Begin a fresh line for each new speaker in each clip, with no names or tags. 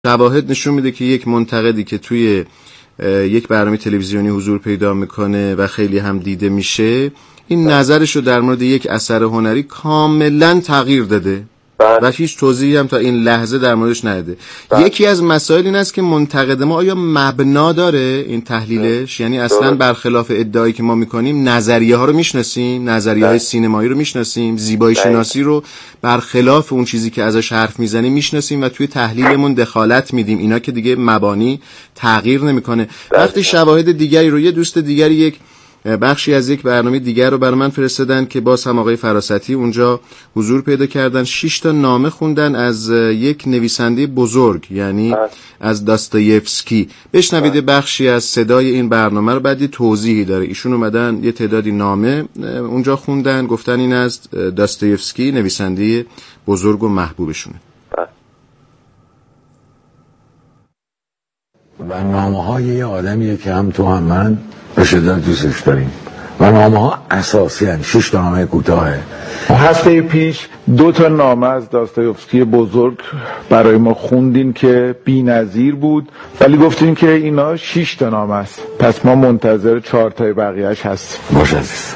شواهد نشون میده که یک منتقدی که توی یک برنامه تلویزیونی حضور پیدا میکنه و خیلی هم دیده میشه، این نظرش رو در مورد یک اثر هنری کاملا تغییر داده و هیچ توضیحی هم تا این لحظه در موردش نداده. یکی از مسائل این است که منتقد ما آیا مبنا داره این تحلیلش؟ یعنی اصلا برخلاف ادعایی که ما میکنیم نظریه ها رو میشناسیم، نظریه های سینمایی رو میشناسیم، زیبایی شناسی رو برخلاف اون چیزی که ازش حرف میزنیم میشناسیم و توی تحلیلمون دخالت میدیم. اینا که دیگه مبانی تغییر نمیکنه. وقتی شواهد دیگری رو، یه دوست دیگری یک بخشی از یک برنامه دیگر رو برای من فرستادن که باز هم آقای فراستی اونجا حضور پیدا کردن، 6 تا نامه خوندن از یک نویسنده بزرگ، یعنی از داستایفسکی. بشنوید بخشی از صدای این برنامه رو، بعدی توضیحی داره. ایشون اومدن یه تعدادی نامه اونجا خوندن، گفتن این از داستایفسکی، نویسنده بزرگ و محبوبشونه.
و نامه های یه آدمیه که هم تو هم من به شدت دوستش داریم و نامه ها اساسی هستند. 6 تا نامه کوتاهه.
هفته پیش 2 تا نامه از داستایفسکی بزرگ برای ما خوندین که بی‌نظیر بود، ولی گفتین که اینا 6 تا نامه است، پس ما منتظر 4 تای بقیه‌اش هستیم.
باشه عزیز.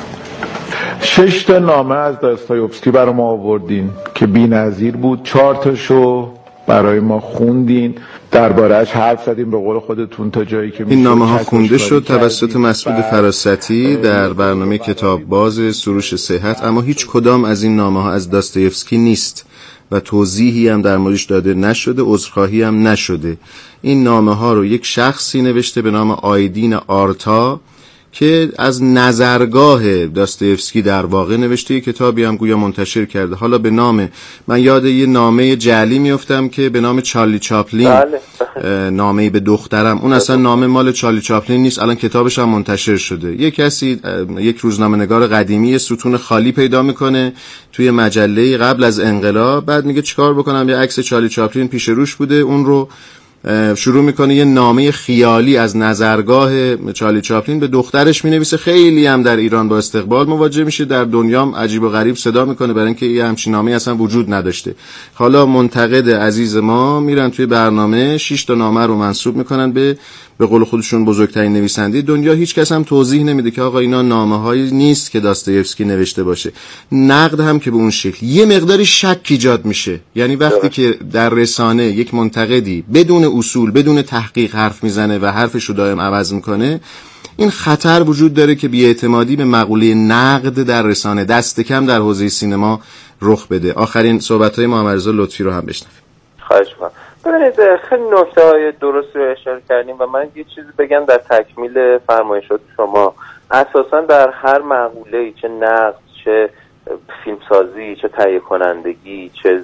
6 تا نامه از داستایفسکی برای ما آوردین که بی‌نظیر بود، 4 تاشو برای ما خوندین، درباره‌اش حرف زدیم به قول خودتون تا جایی که
این نامه ها خونده شد توسط مسعود فراستی در برنامه کتاب باز سروش صحت، اما هیچ کدام از این نامه ها از داستایفسکی نیست و توضیحی هم در موردش داده نشده، عذرخواهی هم نشده. این نامه ها رو یک شخصی نوشته به نام آیدین آرتا که از نظرگاه داستایفسکی در واقع نوشته. کتابی هم گویا منتشر کرده. حالا به نام، من یاد یه نامه جعلی میافتم که به نام چارلی چاپلین، نامه به دخترم، اون اصلا نامه مال چارلی چاپلین نیست، الان کتابش هم منتشر شده. یک کسی، یک روزنامه‌نگار قدیمی، ستون خالی پیدا میکنه توی مجله قبل از انقلاب، بعد میگه چیکار بکنم، یه عکس چارلی چاپلین پیش روش بوده، اون رو شروع میکنه یه نامه خیالی از نظرگاه چارلی چاپلین به دخترش مینویسه. خیلی هم در ایران با استقبال مواجه میشه، در دنیام عجیب و غریب صدا میکنه، برای اینکه یه همچین نامه اصلا وجود نداشته. حالا منتقد عزیز ما میرن توی برنامه 6 تا نامه رو منسوب میکنن به قول خودشون بزرگترین نویسنده دنیا. هیچ کس هم توضیح نمیده که آقا اینا نامه‌هایی نیست که داستایفسکی نوشته باشه. نقد هم که به اون شکل، یه مقداری شک ایجاد میشه. یعنی وقتی که در رسانه یک منتقدی بدون اصول، بدون تحقیق حرف میزنه و حرفش رو دائم عوض میکنه، این خطر وجود داره که بی‌اعتمادی به مقوله نقد در رسانه دست کم در حوزه سینما رخ بده. آخرین صحبت‌های محمد رضا لطفی رو هم بشنویم.
خواهش می‌کنم. ببینید، خیلی نکته‌های درستی رو اشاره کردیم و من یه چیزی بگم در تکمیل فرمایشات شما. اساساً در هر مقوله‌ای، چه نقد، چه فیلمسازی، چه تهیه کنندگی، چه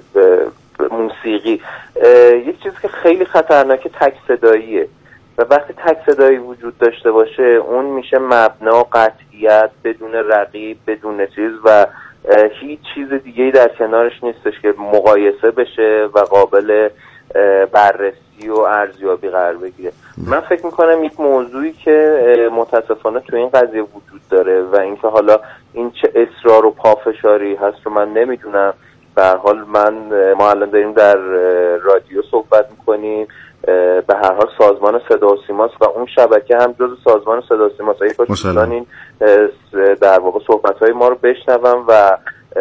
موسیقی، یک چیزی که خیلی خطرناکه تک صداییه و وقتی تک صدایی وجود داشته باشه اون میشه مبنا، قطعیت، بدون رقیب، بدون چیز و هیچ چیز دیگه‌ای در کنارش نیستش که مقایسه بشه و قابل بررسی و ارزیابی قرار بگیره. من فکر میکنم یک موضوعی که متاسفانه تو این قضیه وجود داره و اینکه حالا این چه اصرار و پافشاری هست رو من نمیدونم. به هر حال ما الان داریم در رادیو صحبت میکنیم، به هر حال سازمان صدا و سیماست و اون شبکه هم جز سازمان صدا و سیماست. اگه دوستان این در واقع صحبت‌های ما رو بشنوم و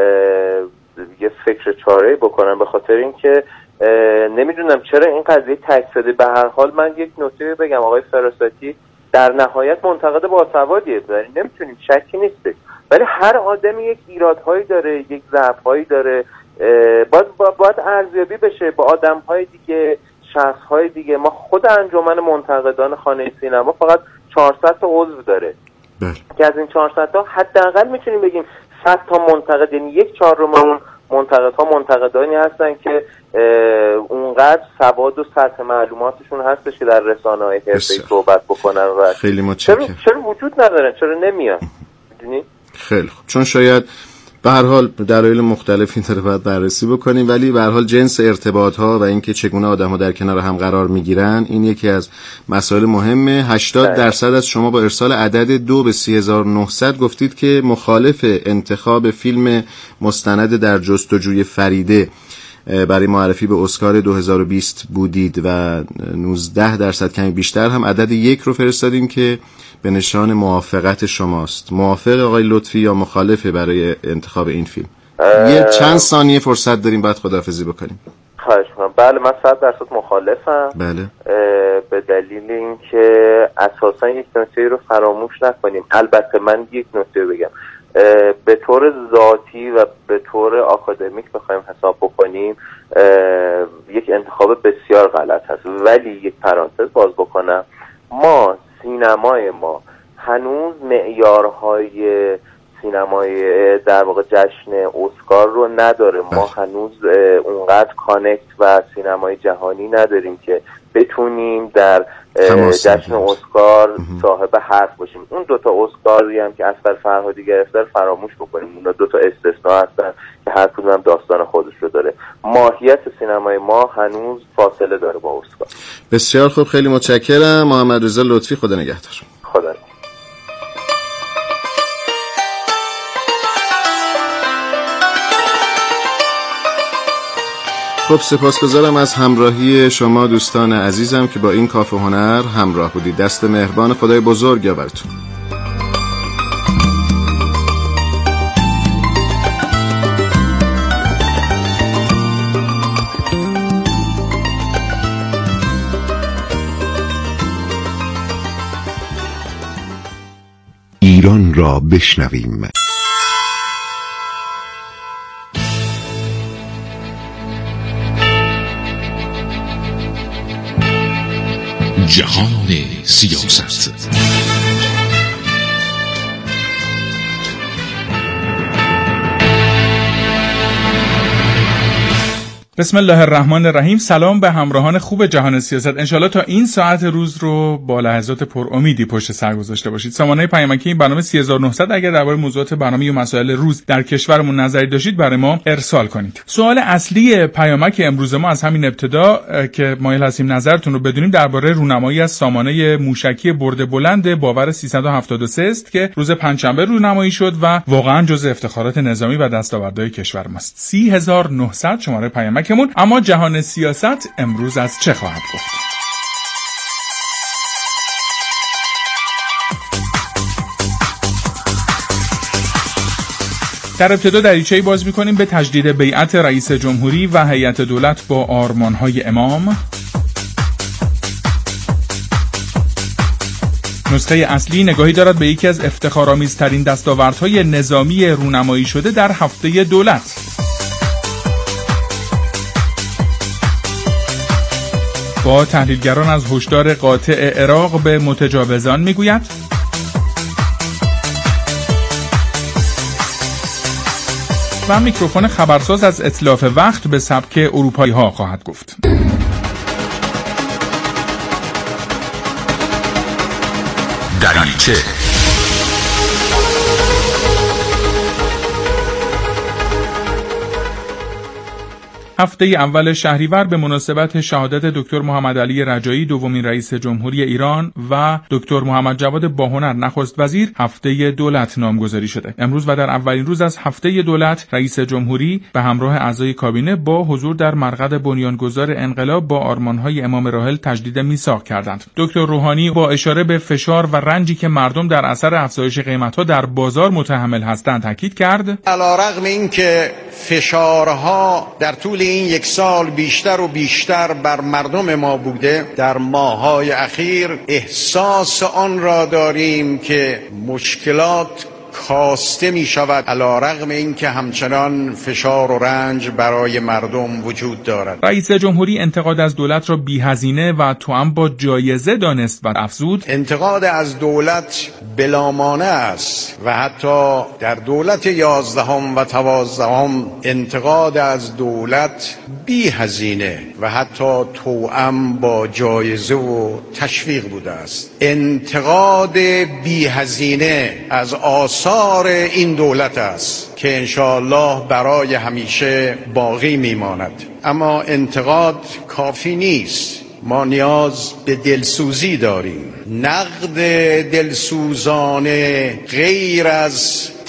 یه فکر چاره‌ای بکنم، به خاطر اینکه نمیدونم چرا این قضیه تک صدایی. به هر حال من یک نکته بگم، آقای فراستی در نهایت منتقد باسوادیه، نمیتونیم، شکی نیست، ولی هر آدمی یک ایرادهایی داره، یک ضعف‌هایی داره، باید ارزیابی بشه با آدم‌های دیگه، شخص‌های دیگه. ما خود انجمن منتقدان خانه سینما فقط 400 تا عضو داره که از این 400 تا حداقل میتونیم بگیم 100 تا منتقد، یعنی 1/4 اون منتقدها منتقدانی هستن که اونقدر سواد و سطح معلوماتشون هستش که در رسانه‌های حرفه‌ای صحبت بکنن و
خیلی متشکرم.
چرا وجود ندارن، چرا نمیان؟ میدونی؟
خیلی خوب، چون شاید به هر حال دلایل مختلفی داره باید بررسی بکنیم، ولی به هر حال جنس ارتباط‌ها و اینکه چگونه آدم‌ها در کنار هم قرار می‌گیرن این یکی از مسائل مهمه. 80% از شما با ارسال عدد 2 به 3900 گفتید که مخالف انتخاب فیلم مستند در جستجوی فریده برای معرفی به اسکار 2020 بودید و 19% کمی بیشتر هم عدد 1 رو فرستادیم که به نشان موافقت شماست. موافق آقای لطفی یا مخالفه برای انتخاب این فیلم؟ یه چند ثانیه فرصت داریم بعد خداحافظی بکنیم.
خواهش می‌کنم. بله من 100% مخالفم.
بله.
به دلیل اینکه اساسا یک نکته رو فراموش نکنیم. البته من یک نکته بگم، به طور ذاتی و به طور آکادمیک بخوایم حساب بکنیم یک انتخاب بسیار غلط هست، ولی یک پرانتز باز بکنم، سینمای ما هنوز معیارهای سینمای در واقع جشن اسکار رو نداره. ما هنوز اونقدر کانکت و سینمای جهانی نداریم که بتونیم در جشن اسکار صاحب حرف باشیم. اون دوتا اسکاری هم که اصغر فرهادی گرفته فراموش بکنیم، اون دوتا استثناء هستن که هر کدوم هم داستان خودش رو داره. ماهیت سینمای ما هنوز فاصله داره با اسکار.
بسیار خوب، خیلی متشکرم. محمد رضا لطفی، خدا نگهدار.
خدا.
خب سپاسگزارم از همراهی شما دوستان عزیزم که با این کافه هنر همراه بودید. دست مهربان خدای بزرگ یا براتون.
ایران را بشنویم. جهان سیاست.
بسم الله الرحمن الرحیم. سلام به همراهان خوب جهان سیاست. انشالله تا این ساعت روز رو با لحظات پر امیدی پشت سر گذاشته باشید. سامانه پیامکی این برنامه 3900 اگر درباره موضوعات برنامه و مسائل روز در کشورمون نظری داشتید برای ما ارسال کنید. سوال اصلی پیامک امروز ما از همین ابتدا که مایل هستیم نظرتون رو بدونیم درباره رونمایی از سامانه موشکی برد بلند باور 373 است که روز پنجشنبه رونمایی شد و واقعا جزء افتخارات نظامی و دستاوردهای کشور ماست. 30900 شماره پیامک. اما جهان سیاست امروز از چه خواهد گفت؟ در ابتدا دریچه‌ای باز می‌کنیم به تجدید بیعت رئیس جمهوری و هیئت دولت با آرمان‌های امام. نسخه اصلی نگاهی دارد به یکی از افتخارآمیزترین دستاوردهای نظامی رونمایی شده در هفته دولت. با تحلیلگران از هشدار قاطع عراق به متجاوزان میگوید. و میکروفون خبرساز از اتلاف وقت به سبک اروپایی ها خواهد گفت. دریچه هفته اول شهریور به مناسبت شهادت دکتر محمد علی رجایی دومین رئیس جمهوری ایران و دکتر محمد جواد باهنر نخست وزیر هفته دولت نامگذاری شده. امروز و در اولین روز از هفته دولت رئیس جمهوری به همراه اعضای کابینه با حضور در مرقد بنیانگذار انقلاب با آرمان‌های امام راحل تجدید میثاق کردند. دکتر روحانی با اشاره به فشار و رنجی که مردم در اثر افزایش قیمت‌ها در بازار متحمل هستند تاکید کرد.
علی‌رغم اینکه فشارها در طول این یک سال بیشتر و بیشتر بر مردم ما بوده، در ماه‌های اخیر احساس آن را داریم که مشکلات کاسته می شود، علی‌رغم اینکه همچنان فشار و رنج برای مردم وجود دارد.
رئیس جمهوری انتقاد از دولت را بی‌هزینه و توأم با جایزه دانست و افزود
انتقاد از دولت بلامانع است و حتی در دولت 11 و 12 انتقاد از دولت بی‌هزینه و حتی توأم با جایزه و تشویق بوده است. انتقاد بی‌هزینه از آثار این دولت است که انشاءالله برای همیشه باقی میماند. اما انتقاد کافی نیست. ما نیاز به دلسوزی داریم. نقد دلسوزانه غیر از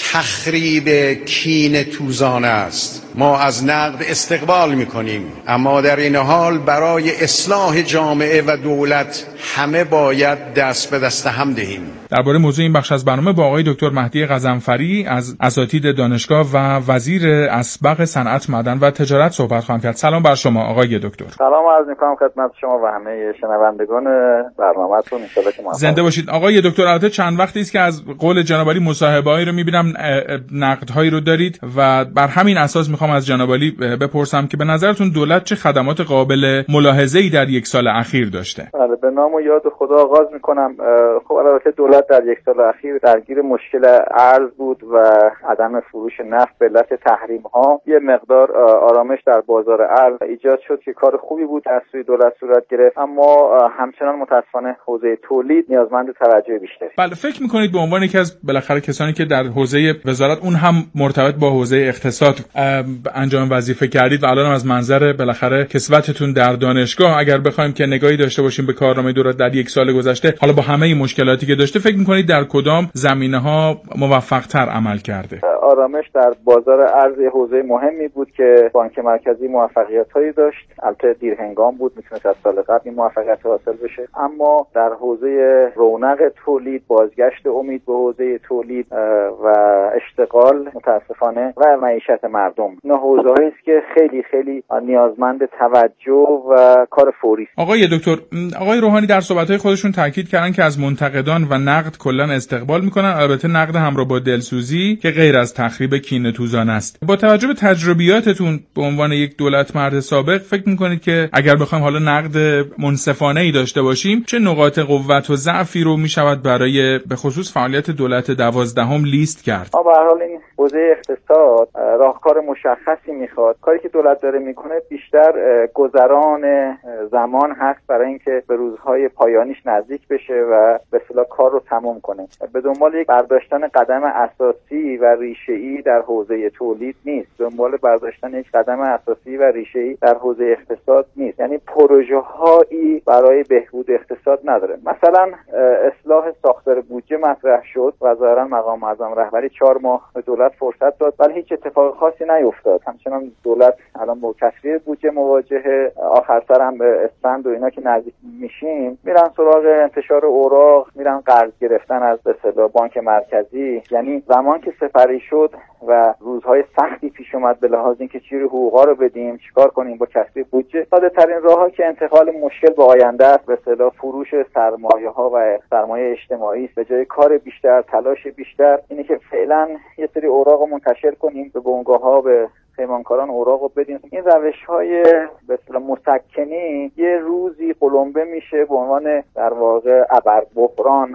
تخریب کینه توزان است. ما از نقد استقبال می‌کنیم، اما در این حال برای اصلاح جامعه و دولت همه باید دست به دست هم دهیم.
درباره موضوع این بخش از برنامه با آقای دکتر مهدی غضنفری از اساتید دانشگاه و وزیر اسبق صنعت، معدن و تجارت صحبت خواهم کرد. سلام بر شما آقای دکتر.
سلام عرض می‌کنم خدمت شما و همه شنوندگان برنامه‌تون. ان شاءالله که
زنده باشید آقای دکتر. البته چند وقتی است که از قول جناب عالی مصاحبه‌ای رو می‌بینم، نقدهایی رو دارید و بر همین اساس می‌خوام از جناب عالی بپرسم که به نظرتون دولت چه خدمات قابل ملاحظه‌ای در یک سال اخیر داشته؟
بله، به نام و یاد خدا آغاز می‌کنم. خب البته دولت در یک سال اخیر درگیر مشکل ارز بود و عدم فروش نفت به علت تحریم‌ها. یه مقدار آرامش در بازار ارز ایجاد شد که کار خوبی بود از سوی دولت صورت گرفت، اما همچنان متأسفانه حوزه تولید نیازمند توجه بیشتری.
بله، فکر می‌کنید به عنوان یکی از بالاخره کسانی که در حوزه وزارت اون هم مرتبط با حوزه اقتصاد انجام وظیفه کردید و الان هم از منظر بالاخره کسوتتون در دانشگاه اگر بخوایم که نگاهی داشته باشیم به کارنامه دولت در یک سال گذشته، حالا با همه مشکلاتی که داشته، فکر می‌کنید در کدام زمینه‌ها موفق‌تر عمل کرده؟
آرامش در بازار ارز حوزه مهمی بود که بانک مرکزی موفقیت‌هایی داشت. البته دیر هنگام بود، میتونست از سال قبل این موفقیت حاصل بشه، اما در حوزه رونق تولید، بازگشت امید به حوزه تولید و اشتغال متاسفانه و معیشت مردم، اینا حوزه‌هایی است که خیلی خیلی نیازمند توجه و کار فوری است.
آقای دکتر، آقای روحانی در صحبت‌های خودشون تاکید کردن که از منتقدان و نقد کلاً استقبال می‌کنن، البته نقد همراه با دلسوزی که غیر از تخریب کینه توزان است. با توجه به تجربیاتتون به عنوان یک دولت مرد سابق، فکر می‌کنید که اگر بخوایم حالا نقد منصفانه‌ای داشته باشیم، چه نقاط قوت و ضعفی رو می‌شود برای به خصوص فعالیت دولت 12 لیست کرد؟
به هر حال این حوزه اقتصاد راهکار مشخصی می‌خواد. کاری که دولت داره می‌کنه بیشتر گذران زمان هست برای اینکه به روزهای پایانیش نزدیک بشه و به اصطلاح کار رو تمام کنه. به دنبال یک برداشتن قدم اساسی و ریشه‌ای در حوزه تولید نیست، دنبال برداشتن یک قدم اساسی و ریشه‌ای در حوزه اقتصاد نیست، یعنی پروژه‌هایی برای بهبود اقتصاد نداره. مثلا اصلاح ساختار بودجه مطرح شد و ظاهراً مقام معظم رهبری 4 ماه به دولت فرصت داد، ولی هیچ اتفاق خاصی نیفتاد. همچنان دولت الان با کسری بودجه مواجهه. آخر سر هم به اسفند و اینا که نزدیک میشیم میرن سراغ انتشار اوراق، میرن قرض گرفتن از به اصطلاح بانک مرکزی. یعنی زمان که سپری شد و روزهای سختی پیش اومد به لحاظ اینکه چجوری حقوقا رو بدیم، چیکار کنیم با کسری بودجه، ساده ترین راهها که انتقال مشکل به آینده است به اصطلاح فروش سرمایه‌ها و سرمایه اجتماعی است. به جای کار بیشتر، تلاش بیشتر، اینه که فعلا یه سری اوراق منتشر کنیم، به بنگاه‌ها، به پیمانکاران اوراق رو بدیم. این روش‌های به اصطلاح مسکنی یه روزی قلمبه میشه به عنوان در واقع ابر بحران،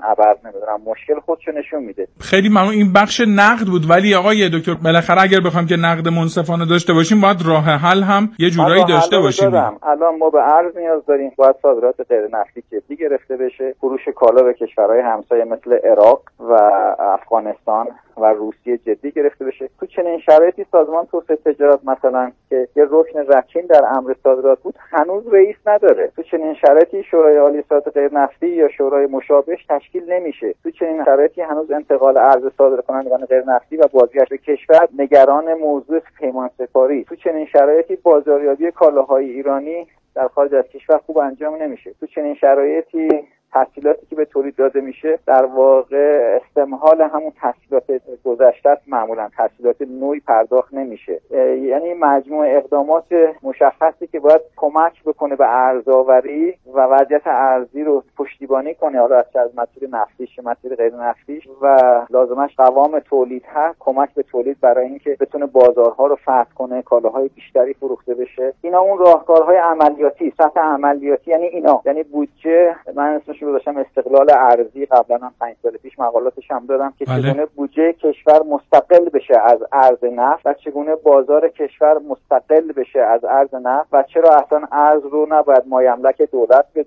مشکل خودشو نشون میده.
خیلی ممنون. این بخش نقد بود، ولی آقای دکتر بالاخره اگر بخوایم که نقد منصفانه داشته باشیم، باید راه حل هم یه جورایی داشته باشیم.
الان ما به ارز نیاز داریم، باید صادرات غیر نفتی جدی گرفته بشه، فروش کالا به کشورهای همسایه مثل عراق و افغانستان و روسیه جدی گرفته بشه. تو چنین شرایطی سازمان توسعه تجارت مثلا که یه رکن رکین در امر صادرات بود هنوز رئیس نداره. تو چنین شرایطی شورای عالی صادرات غیر نفتی یا شورای مشابهش تشکیل نمیشه. تو چنین شرایطی هنوز انتقال ارز صادرکنندگان غیر نفتی و بازگشت به کشور نگران موضوع پیمان سپاری. تو چنین شرایطی بازاریابی کالاهای ایرانی در خارج از کشور خوب انجام نمیشه. تو چنین شرایطی تسهیلاتی که به تولید داده میشه در واقع استمهال همون تسهیلات گذشته است، معمولا تسهیلات نوعی پرداخت نمیشه. یعنی مجموعه اقدامات مشخصی که باید کمک بکنه به ارزآوری و وضعیت ارزی رو پشتیبانی کنه، حالا از مسیر نفتیش مسیر غیر نفتیش، و لازمش قوام تولید هست، کمک به تولید برای اینکه بتونه بازارها رو فتح کنه، کالاهای بیشتری فروخته بشه. اینا اون راهکارهای عملیاتی، سطح عملیاتی، یعنی اینا، یعنی بودجه، من اسمش رو داشتم استقلال ارزی، قبلا هم 5 سال پیش مقالاتش هم دادم که چگونه بودجه کشور مستقل بشه از ارز نفت و چگونه بازار کشور مستقل بشه از ارز نفت و چرا اصلا ارز رو نباید مایملک دولت بدونیم،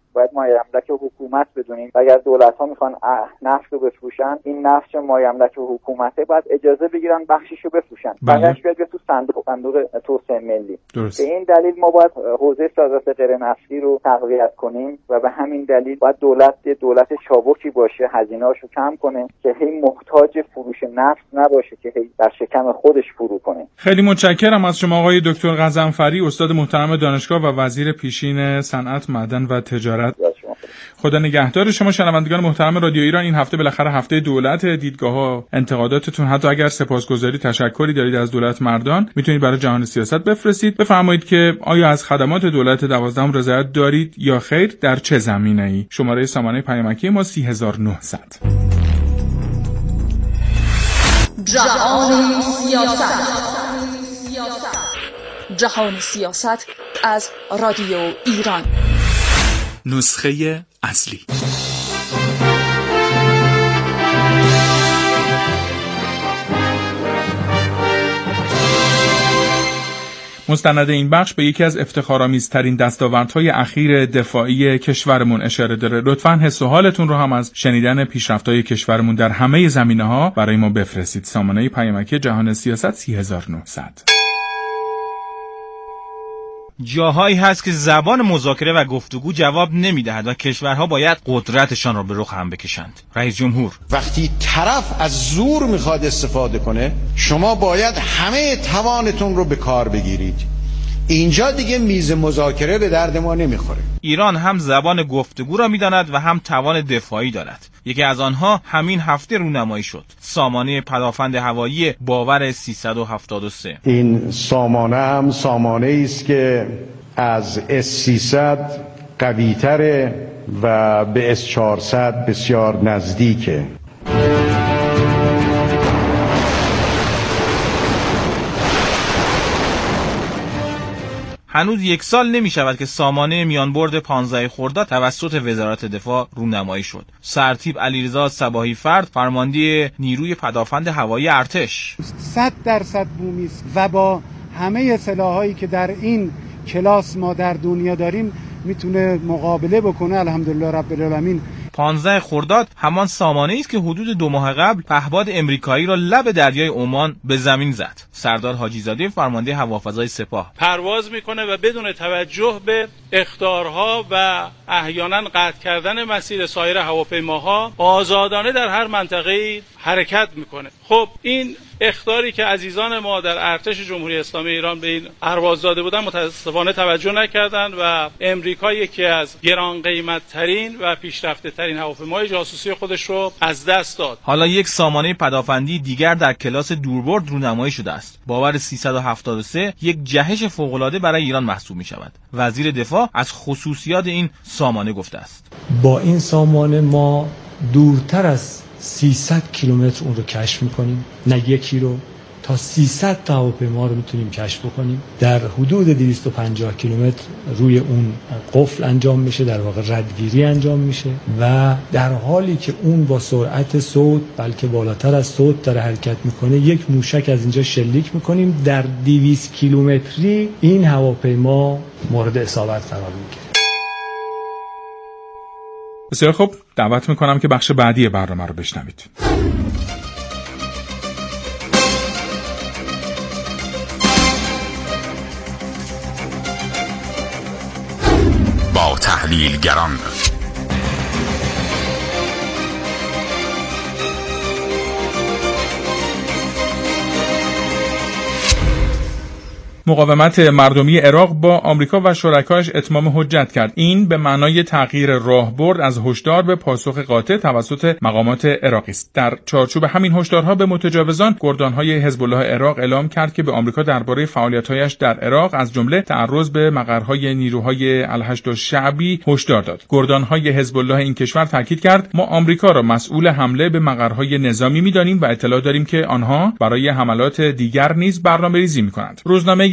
باید مایملک حکومت بدونیم و اگر دولت‌ها میخوان نفت رو بفروشن، این نفت مایملک حکومته باید اجازه بگیرن بخشش رو بفروشن، بقیه‌اش بیاد تو صندوق توسعه ملی. به این دلیل ما باید حوزه صادرات غیر نفتی رو تقویت کنیم و به همین دلیل باید دولت چابکی باشه، هزینه‌اشو کم کنه که هی محتاج فروش نفت نباشه که هی در شکم خودش فرو کنه.
خیلی متشکرم از شما آقای دکتر غضنفری، استاد محترم دانشگاه و وزیر پیشین صنعت، معدن و تجارت. خدا نگهدار شما. شنوندگان محترم رادیو ایران، این هفته بالاخره هفته دولت، دیدگاه‌ها، انتقاداتتون، حتی اگر سپاسگزاری، تشکری دارید از دولت مردان، میتونید برای جهان سیاست بفرستید. بفرمایید که آیا از خدمات دولت 12 رضایت دارید یا خیر، در چه زمینه‌ای؟ شماره سامانه پیامکی ما 30900.
جهان سیاست. جهان سیاست از رادیو ایران.
نسخه اصلی. مستند این بخش به یکی از افتخارآمیزترین دستاوردهای اخیر دفاعی کشورمون اشاره داره. لطفاً حس و حالتون رو هم از شنیدن پیشرفت‌های کشورمون در همه زمینه‌ها برای ما بفرستید. سامانه پیامکی جهان سیاست 3900.
جاهایی هست که زبان مذاکره و گفتگو جواب نمیدهد و کشورها باید قدرتشان را به رخ هم بکشند. رئیس جمهور:
وقتی طرف از زور میخواد استفاده کنه، شما باید همه توانتون رو به کار بگیرید. اینجا دیگه میز مذاکره به درد ما نمیخوره.
ایران هم زبان گفتگو را میداند و هم توان دفاعی دارد. یکی از آنها همین هفته رونمایی شد. سامانه پدافند هوایی باور 373.
این سامانه هم سامانه است که از S300 قوی‌تره و به S400 بسیار نزدیکه.
هنوز 1 سال نمی شود که سامانه میانبرد 15 خرداد توسط وزارت دفاع رونمایی شد. سرتیپ علیرضا صباحی فرد، فرمانده نیروی پدافند هوایی ارتش:
100% بومی است و با همه سلاحایی که در این کلاس ما در دنیا داریم میتونه مقابله بکنه. الحمدلله رب العالمین.
15 خرداد همان سامانه است که حدود 2 ماه قبل پهپاد امریکایی را لب دریای عمان به زمین زد. سردار حاجی زاده، فرمانده هوافضای سپاه:
پرواز میکنه و بدون توجه به اخطارها و احیانا قطع کردن مسیر سایر هواپیماها آزادانه در هر منطقه‌ای حرکت میکنه. خب این اخطاری که عزیزان ما در ارتش جمهوری اسلامی ایران به این پرواز داده بودن متاسفانه توجه نکردند و امریکا یکی از گران قیمت ترین و پیشرفته ترین هواپیمای جاسوسی خودش رو از دست داد.
حالا یک سامانه پدافندی دیگر در کلاس دوربرد رونمایی شده است. باور 373 یک جهش فوق‌العاده برای ایران محسوب می شود. وزیر دفاع از خصوصیات این سامانه گفته است:
با این سامانه ما دورتر از 300 کیلومتر اون رو کشف میکنیم، نه یکی رو، تا 300 تا هواپیما رو میتونیم کشف بکنیم. در حدود 250 کیلومتر روی اون قفل انجام میشه، در واقع ردگیری انجام میشه و در حالی که اون با سرعت صوت بلکه بالاتر از صوت داره حرکت میکنه، یک موشک از اینجا شلیک میکنیم، در 200 کیلومتری این هواپیما مورد اصابت قرار میگیره.
بسیار خوب، دعوت میکنم که بخش بعدی برنامه رو بشنوید.
با تحلیلگران
مقاومت مردمی عراق با آمریکا و شرکایش اتمام حجت کرد. این به معنای تغییر راهبرد از هشدار به پاسخ قاطع توسط مقامات عراقی است. در چارچوب همین هشدارها به متجاوزان، گردانهای حزب الله عراق اعلام کرد که به آمریکا درباره فعالیت‌هایش در عراق از جمله تعرض به مقرهای نیروهای الحشد الشعبی هشدار داد. گردانهای حزب الله این کشور تاکید کرد: ما آمریکا را مسئول حمله به مقرهای نظامی می‌دانیم و اطلاع داریم که آنها برای حملات دیگر نیز برنامه‌ریزی می‌کنند. روزنامه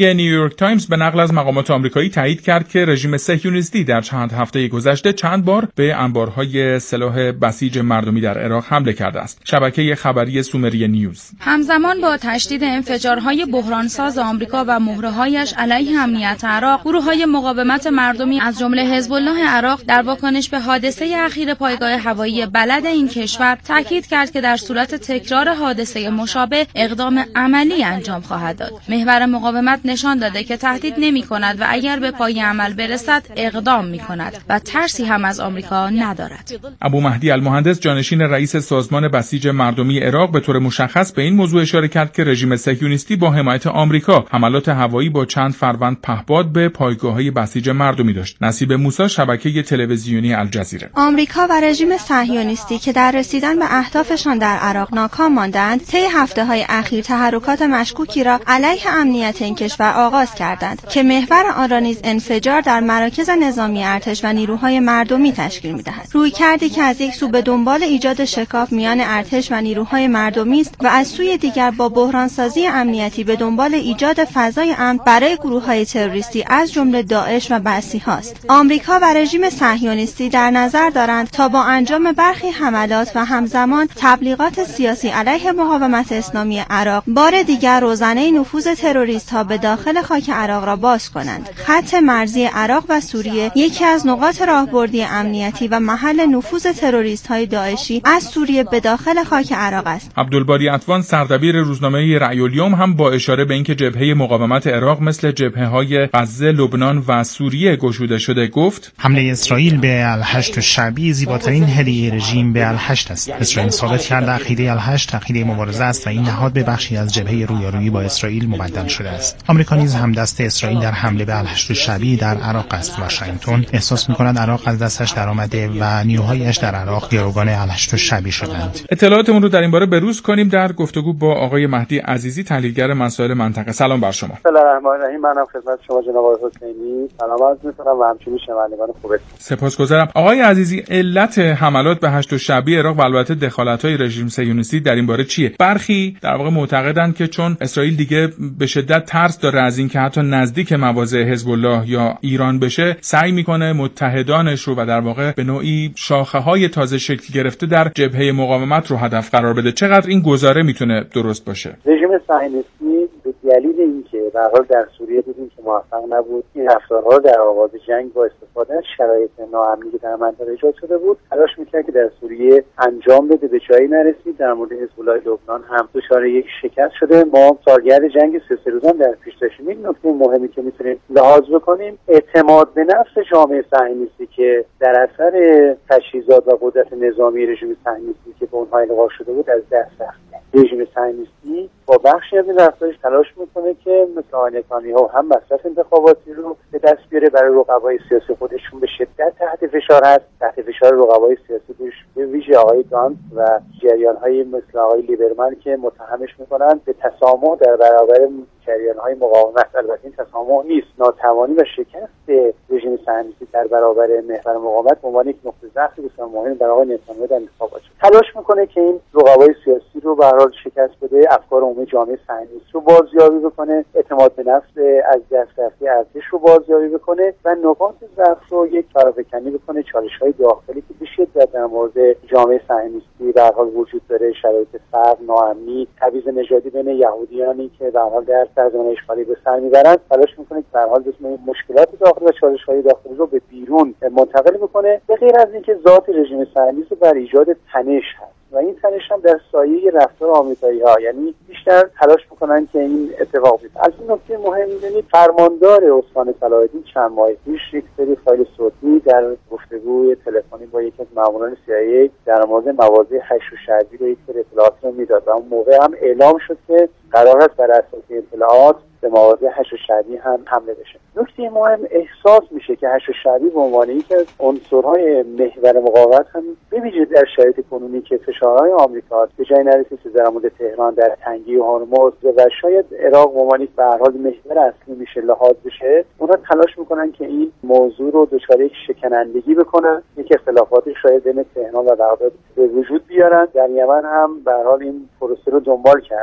روزنامه نیویورک تایمز به نقل از مقامات آمریکایی تایید کرد که رژیم صهیونیستی در چند هفته گذشته چند بار به انبارهای سلاح بسیج مردمی در عراق حمله کرده است. شبکه خبری سومری نیوز
همزمان با تشدید انفجارهای بحرانساز آمریکا و مهره‌هایش علیه امنیت عراق، گروه‌های مقاومت مردمی از جمله حزب الله عراق در واکنش به حادثه اخیر پایگاه هوایی بلد این کشور تاکید کرد که در صورت تکرار حادثه مشابه اقدام عملی انجام خواهد داد. محور مقاومت نشان داده که تهدید نمی‌کند و اگر به پای عمل برسد اقدام می‌کند و ترسی هم از آمریکا ندارد.
ابو مهدی المهندس، جانشین رئیس سازمان بسیج مردمی عراق، به طور مشخص به این موضوع اشاره کرد که رژیم صهیونیستی با حمایت آمریکا حملات هوایی با چند فروند پهپاد به پایگاه‌های بسیج مردمی داشت. نصیب موسی، شبکه تلویزیونی الجزیره.
آمریکا و رژیم صهیونیستی که در رسیدن به اهدافشان در عراق ناکام ماندند، طی هفته‌های اخیر تحرکات مشکوکی را علیه امنیت این کشور آغاز کردند که محور آن را نیز انفجار در مراکز نظامی ارتش و نیروهای مردمی تشکیل می‌دهد. رویکردی که از یک سو به دنبال ایجاد شکاف میان ارتش و نیروهای مردمی است و از سوی دیگر با بحرانسازی امنیتی به دنبال ایجاد فضای امن برای گروه‌های تروریستی از جمله داعش و بعثی‌هاست. آمریکا و رژیم صهیونیستی در نظر دارند تا با انجام برخی حملات و همزمان تبلیغات سیاسی علیه مقاومت اسلامی عراق بار دیگر روزنه نفوذ تروریست‌ها به داخل خاک عراق را باز کنند. خط مرزی عراق و سوریه یکی از نقاط راهبردی امنیتی و محل نفوذ تروریست‌های داعشی از سوریه به داخل خاک عراق است.
عبدالباری عطوان، سردبیر روزنامه رأی الیوم، هم با اشاره به اینکه جبهه مقاومت عراق مثل جبهه‌های غزه، لبنان و سوریه گشوده شده گفت:
حمله اسرائیل به الهشت شعبی زیباترین هدیه رژیم به الهشت است. اسرائیل ثابت کرده عقیده الهشت عقیده مبارزه است و این نهاد به بخشی از جبهه رویارویی با اسرائیل مبدل شده است. آمریکا نیز همدست اسرائیل در حمله به الهشت شعبی در عراق است. واشنگتن احساس می‌کند عراق از دستش درآمده و نیروهایش در عراق گروگان الهشت شعبی شدند.
اطلاعاتمون رو در این باره بروز کنیم در گفتگو با آقای مهدی عزیزی، تحلیلگر مسائل منطقه. سلام بر شما.
بسم الله الرحمن الرحیم. منم خدمت شما جناب آقای حسینی سلام عرض می‌کنم و همچنین شنوندگان خوبتون.
سپاسگزارم. آقای عزیزی، علت حملات به هشت شعبی عراق و البته دخالت‌های رژیم صهیونیستی در این باره چیه؟ برخی در واقع معتقدند که چون اسرائیل دیگه به شدت ترس داره از این که حتی نزدیک مواضع حزب الله یا ایران بشه، سعی میکنه متحدانش رو و در واقع به نوعی شاخه‌های تازه شکل گرفته در جبهه مقاومت رو هدف قرار بده. چقدر این گزاره میتونه درست باشه؟
رژیم صهیونیستی به دلیل اینکه به هر حال در سوریه دیدیم که موفق نبود این رفتارها رو در آغاز جنگ با استفاده از شرایط ناامنی که در منطقه ایجاد شده بود تلاش میکرد که در سوریه انجام بده، به جایی نرسید. در مورد حزب الله لبنان هم دچار یک شکست شده. ما سالگرد جنگ 3 روزه در پیش داشتیم. این نکته مهمی که میتونیم لحاظ بکنیم اعتماد به نفس جامعه صهیونیستی که در اثر تجهیزات و قدرت نظامی رژیم صهیونیستی که به اونها القا شده بود از دست رفت. رژیم صهیونیستی با بخشی از این رفتارش تلاش میکنه که مثل آقای نتانیاهو هم مصرف انتخاباتی رو به دست بیاره برای رقبای سیاسی خودشون به شدت تحت فشار هست. تحت فشار رقبای سیاسی به ویژه آقای گانتز و جریان‌های مثل آقای لیبرمن که متهمش میکنن به تسامح در برابر جریان‌های مقاومت. البته این تسامح نیست. ناتوانی و شکست رژیم صهیونیستی در برابر محور مقاومت به عنوان یک نقطه ضعف بسیار مهم در آقای نتانیاهو در انتخابات تلاش میکنه که این رقبای سیاسی رو به هر حال شکست بده، افکار عمومی جامعه صهیونیست رو بازیابی بکنه، اعتماد به نفس از دست رفته ارتش رو بازیابی بکنه و نقاط ضعف رو یک فرافکنی بکنه. چالش‌های داخلی که به شدت در مورد جامعه صهیونیستی به هر حال وجود داره، شرایط فقر، ناامنی، تبعیض نژادی بین یهودیانی که به هر حال در زمان اشغالی به سر میبرند، تلاش میکنه که به هر حال مشکلات داخلی و چالش‌های داخلی رو به بیرون منتقل بکنه. به غیر از اینکه ذات رژیم صهیونیستی بر ایجاد تنش هست و این تنش هم در سایه رفتار آمریکایی‌ها، یعنی بیشتر تلاش میکنن که این اتفاق بیفته. از این نکته مهم می‌دونید فرماندار استان صلاح الدین چند ماه پیش یک سری فایل صوتی در گفتگوی تلفنی با یکی از ماموران CIA در مورد مواضع هشت شعبی رو یک سری اطلاعات رو میداد و اون موقع هم اعلام شد که قرار است بر اساس اطلاعات به مواضع هشت شعبی هم حمله بشه. نکته مهم احساس میشه که هشت شعبی به عنوان یکی از عنصرهای محور مقاومت هم بویژه در شرایط کنونی که فشارهای آمریکا به جای نرسید که در مورد تهران در تنگی و هرمز و شاید عراق به عنوان به هر حال محور اصلی میشه لحاظ بشه، اونها تلاش میکنن که این موضوع رو دچار یک شکنندگی بکنن، یک اختلافات شاید بین تهران و بغداد به وجود بیارن. در یمن هم به هر حال این پروسه رو دنبال کردن.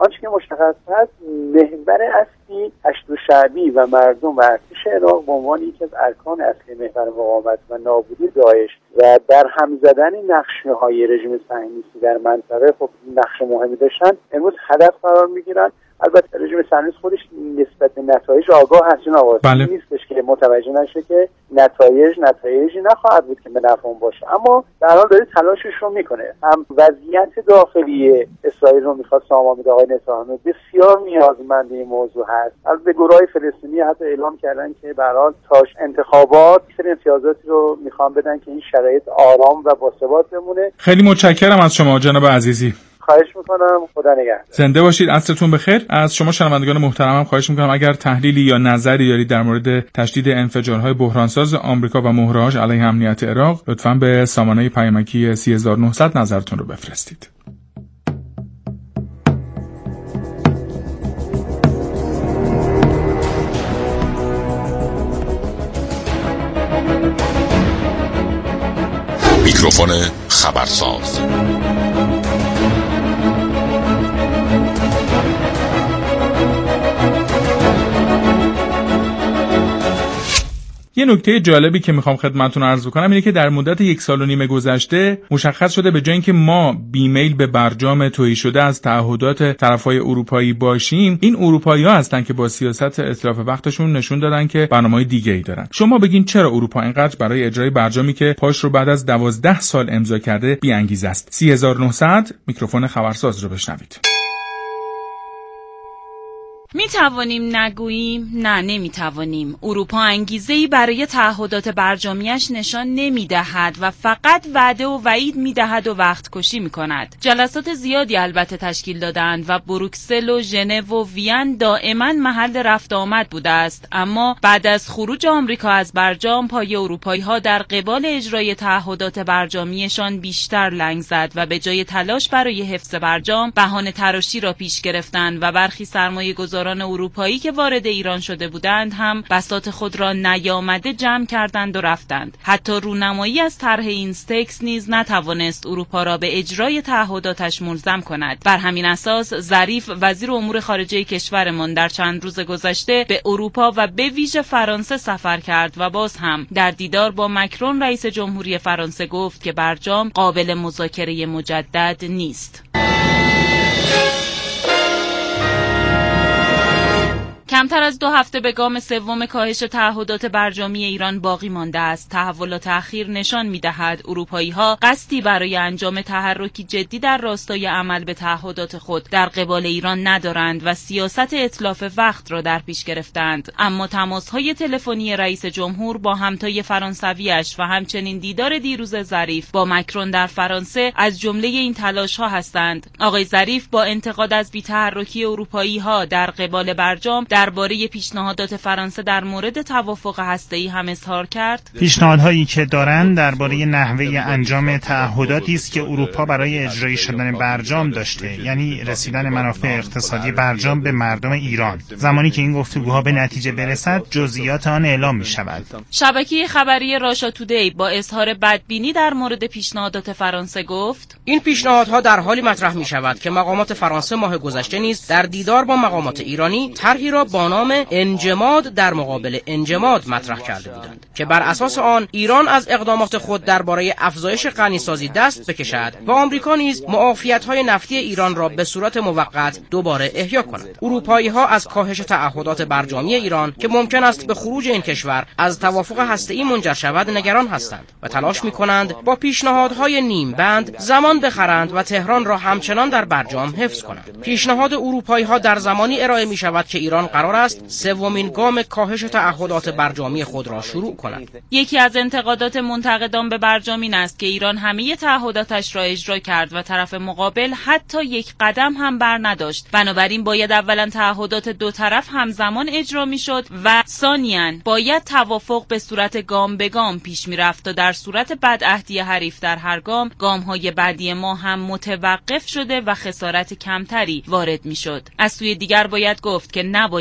آنچه که مشخص است محور اصلی هشت‌الشعبی و مردم و ارتش عراق به عنوان یکی از ارکان اصلی محور مقاومت و نابودی داعش و در هم زدن نقشه‌های رژیم صهیونیستی در منطقه خب نقش مهمی داشتن، امروز هدف قرار میگیرن. البته رژیم صهیونیست خودش نسبت به نتایج آگاه هست، چون آقا نیستش که متوجه نشه که نتایجی نخواهد بود که به نفع اون باشه، اما در حال داره تلاشش رو میکنه. هم وضعیت داخلی اسرائیل رو میخواد سامان بده. آقای نتانیاهو بسیار نیازمند این موضوع هست. البته گروهای فلسطینی حتی اعلام کردن که به هر حال تا انتخابات سری امتیازاتی رو میخوان بدن که این شرایط آرام و باثبات بمونه.
خیلی متشکرم از شما جناب عزیزی.
خواهش میکنم، خدا نگهدار.
زنده باشید، عصرتون بخیر. از شما شنوندگان محترمم خواهش میکنم اگر تحلیلی یا نظری دارید در مورد تشدید انفجارهای بحرانساز آمریکا و مهره‌هاش علیه امنیت عراق، لطفاً به سامانه پیامکی 3900 نظرتون رو بفرستید.
میکروفون خبرساز.
یه نکته جالبی که میخوام خدمتتون عرض کنم اینه که در مدت 1.5 سال گذشته مشخص شده به جای اینکه ما بیمیل به برجام تویی شده از تعهدات طرفای اروپایی باشیم، این اروپایی‌ها هستن که با سیاست اتلاف وقتشون نشون دادن که برنامه‌های دیگه‌ای دارن. شما بگین چرا اروپا اینقدر برای اجرای برجامی که پاش رو بعد از 12 سال امضا کرده بی‌انگیزه است؟ 3900 میکروفون خبرساز رو بشنوید.
می توانیم نگوییم؟ نه، نمی توانیم. اروپا انگیزه‌ای برای تعهدات برجامیش نشان نمی دهد و فقط وعده و وعید می دهد و وقت کشی می کند. جلسات زیادی البته تشکیل دادند و بروکسل و ژنو و وین دائما محل رفت آمد بوده است، اما بعد از خروج آمریکا از برجام پای اروپایی ها در قبال اجرای تعهدات برجامیشان بیشتر لنگ زد و به جای تلاش برای حفظ برجام بهانه تراشی را پیش گرفتند و برخی سرمایه‌گذاران اروپایی که وارد ایران شده بودند هم بساط خود را نیامده جمع کردند و رفتند. حتی رونمایی از طرح اینستکس نیز نتوانست اروپا را به اجرای تعهداتش ملزم کند. بر همین اساس ظریف وزیر امور خارجه کشورمان در چند روز گذشته به اروپا و به ویژه فرانسه سفر کرد و باز هم در دیدار با مکرون رئیس جمهوری فرانسه گفت که برجام قابل مذاکره مجدد نیست. کمتر از 2 هفته به گام سوم کاهش تعهدات برجامی ایران باقی مانده است. تحولات اخیر نشان می‌دهد اروپایی‌ها قصدی برای انجام تحرکی جدی در راستای عمل به تعهدات خود در قبال ایران ندارند و سیاست اتلاف وقت را در پیش گرفتند. اما تماس‌های تلفنی رئیس جمهور با همتای فرانسویش و همچنین دیدار دیروز ظریف با مکرون در فرانسه از جمله این تلاش‌ها هستند. آقای ظریف با انتقاد از بی‌تحرکی اروپایی‌ها در قبال برجام درباره پیشنهادات فرانسه در مورد توافق هسته‌ای هم اظهار کرد.
پیشنهادهایی که دارند درباره نحوه انجام تعهداتی است که اروپا برای اجرای شدن برجام داشته، یعنی رسیدن منافع اقتصادی برجام به مردم ایران. زمانی که این گفتگوها به نتیجه برسد، جزئیات آن اعلام می‌شود.
شبکه خبری راشا تودی با اظهار بدبینی در مورد پیشنهادات فرانسه گفت:
این پیشنهادها در حالی مطرح می‌شود که مقامات فرانسه ماه گذشته نیز در دیدار با مقامات ایرانی طرحی را با نام انجماد در مقابل انجماد مطرح کرده بودند که بر اساس آن ایران از اقدامات خود درباره افزایش غنیسازی دست بکشد و آمریکا نیز معافیت‌های نفتی ایران را به صورت موقت دوباره احیا کند. اروپایی‌ها از کاهش تعهدات برجامی ایران که ممکن است به خروج این کشور از توافق هسته‌ای منجر شود نگران هستند و تلاش می‌کنند با پیشنهادهای نیم بند زمان بخرند و تهران را همچنان در برجام حفظ کنند. پیشنهاد اروپایی‌ها در زمانی ارائه می‌شود که ایران قرار است سومین گام کاهش تعهدات برجامی خود را شروع کند.
یکی از انتقادات منتقدان به برجام این است که ایران همه تعهداتش را اجرا کرد و طرف مقابل حتی یک قدم هم بر نداشت. بنابراین باید اولا تعهدات دو طرف همزمان اجرا میشد و ثانیاً باید توافق به صورت گام به گام پیش میرفت تا در صورت بدعهدی حریف در هر گام، گام‌های بعدی ما هم متوقف شده و خسارت کمتری وارد میشد. از سوی دیگر باید گفت که نباید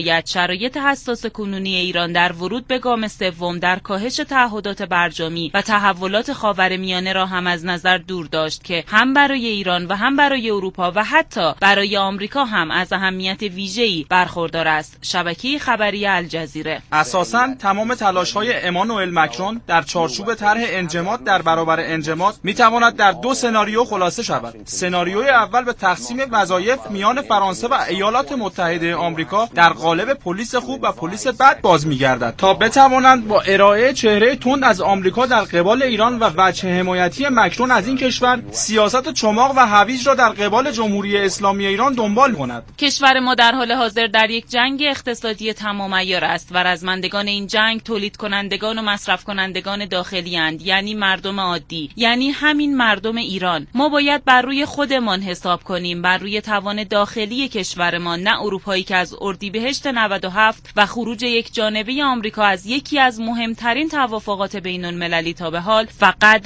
باید شرایط حساس کنونی ایران در ورود به گام سوم در کاهش تعهدات برجامی و تحولات خاورمیانه را هم از نظر دور داشت که هم برای ایران و هم برای اروپا و حتی برای آمریکا هم از اهمیت ویژه‌ای برخوردار است. شبکه خبری الجزیره.
اساساً تمام تلاش‌های امانوئل مکرون در چارچوب طرح انجماد در برابر انجماد می‌تواند در دو سناریو خلاصه شود. سناریوی اول به تقسیم وظایف میان فرانسه و ایالات متحده آمریکا در قالب پلیس خوب و پلیس بد باز می‌گردد تا بتوانند با ارائه چهره تند از آمریکا در قبال ایران و وجه حمایتی مکرون از این کشور سیاست چماق و هویج را در قبال جمهوری اسلامی ایران دنبال کند.
کشور ما در حال حاضر در یک جنگ اقتصادی تمام عیار است و رزمندگان این جنگ تولید کنندگان و مصرف کنندگان داخلی اند، یعنی مردم عادی، یعنی همین مردم ایران. ما باید بر روی خودمان حساب کنیم، بر روی توان داخلی کشورمان، نه اروپایی که از اردیبهشت 97 و خروج یک جانبه آمریکا از یکی از مهمترین توافقات بین‌المللی تا به حال فقط